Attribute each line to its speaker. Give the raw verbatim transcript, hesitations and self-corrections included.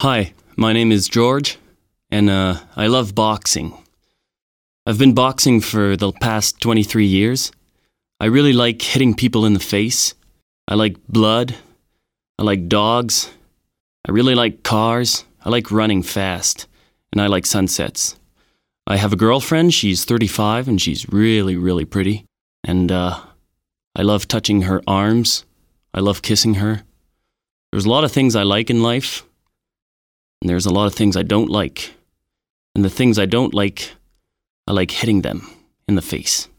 Speaker 1: Hi, my name is George, and uh, I love boxing. I've been boxing for the past twenty-three years. I really like hitting people in the face. I like blood. I like dogs. I really like cars. I like running fast. And I like sunsets. I have a girlfriend. She's thirty-five, and she's really, really pretty. And uh, I love touching her arms. I love kissing her. There's a lot of things I like in life. And there's a lot of things I don't like. And the things I don't like, I like hitting them in the face.